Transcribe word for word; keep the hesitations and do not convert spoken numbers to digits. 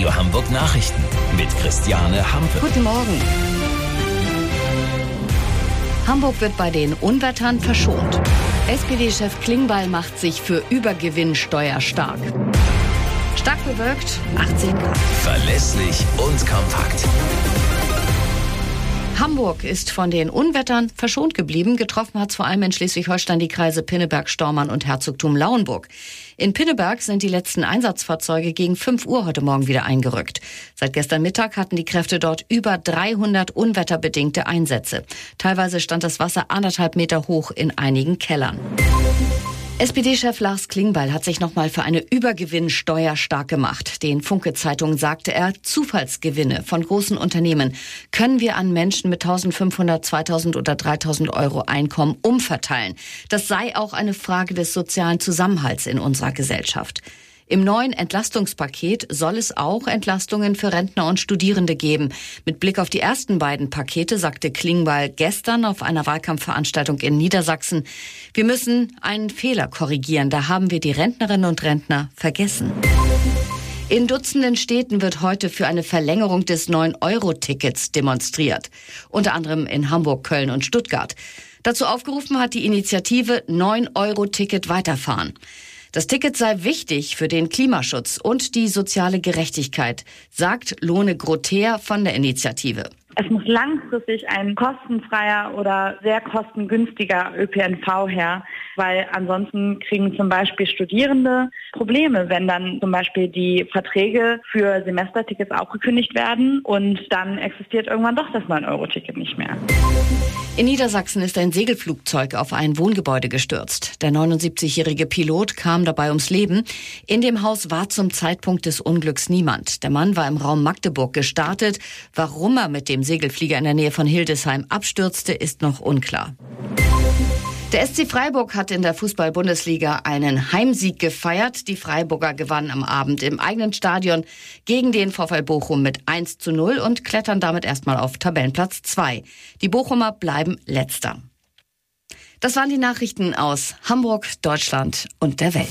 Radio Hamburg Nachrichten mit Christiane Hampe. Guten Morgen. Hamburg wird bei den Unwettern verschont. S P D-Chef Klingbeil macht sich für Übergewinnsteuer stark. Stark bewölkt, achtzehn Grad. Verlässlich und kompakt. Hamburg ist von den Unwettern verschont geblieben. Getroffen hat es vor allem in Schleswig-Holstein die Kreise Pinneberg, Stormarn und Herzogtum Lauenburg. In Pinneberg sind die letzten Einsatzfahrzeuge gegen fünf Uhr heute Morgen wieder eingerückt. Seit gestern Mittag hatten die Kräfte dort über dreihundert unwetterbedingte Einsätze. Teilweise stand das Wasser anderthalb Meter hoch in einigen Kellern. S P D-Chef Lars Klingbeil hat sich nochmal für eine Übergewinnsteuer stark gemacht. Den Funke-Zeitungen sagte er, Zufallsgewinne von großen Unternehmen können wir an Menschen mit eintausendfünfhundert, zweitausend oder dreitausend Euro Einkommen umverteilen. Das sei auch eine Frage des sozialen Zusammenhalts in unserer Gesellschaft. Im neuen Entlastungspaket soll es auch Entlastungen für Rentner und Studierende geben. Mit Blick auf die ersten beiden Pakete sagte Klingbeil gestern auf einer Wahlkampfveranstaltung in Niedersachsen, wir müssen einen Fehler korrigieren, da haben wir die Rentnerinnen und Rentner vergessen. In Dutzenden Städten wird heute für eine Verlängerung des neun Euro Tickets demonstriert. Unter anderem in Hamburg, Köln und Stuttgart. Dazu aufgerufen hat die Initiative neun Euro Ticket weiterfahren. Das Ticket sei wichtig für den Klimaschutz und die soziale Gerechtigkeit, sagt Lone Grother von der Initiative. Es muss langfristig ein kostenfreier oder sehr kostengünstiger Ö P N V her, weil ansonsten kriegen zum Beispiel Studierende Probleme, wenn dann zum Beispiel die Verträge für Semestertickets auch gekündigt werden und dann existiert irgendwann doch das neun Euro Ticket nicht mehr. In Niedersachsen ist ein Segelflugzeug auf ein Wohngebäude gestürzt. Der neunundsiebzigjährige Pilot kam dabei ums Leben. In dem Haus war zum Zeitpunkt des Unglücks niemand. Der Mann war im Raum Magdeburg gestartet. Warum er mit dem Segelflieger in der Nähe von Hildesheim abstürzte, ist noch unklar. Der S C Freiburg hat in der Fußball-Bundesliga einen Heimsieg gefeiert. Die Freiburger gewannen am Abend im eigenen Stadion gegen den VfL Bochum mit eins zu null und klettern damit erstmal auf Tabellenplatz zwei. Die Bochumer bleiben Letzter. Das waren die Nachrichten aus Hamburg, Deutschland und der Welt.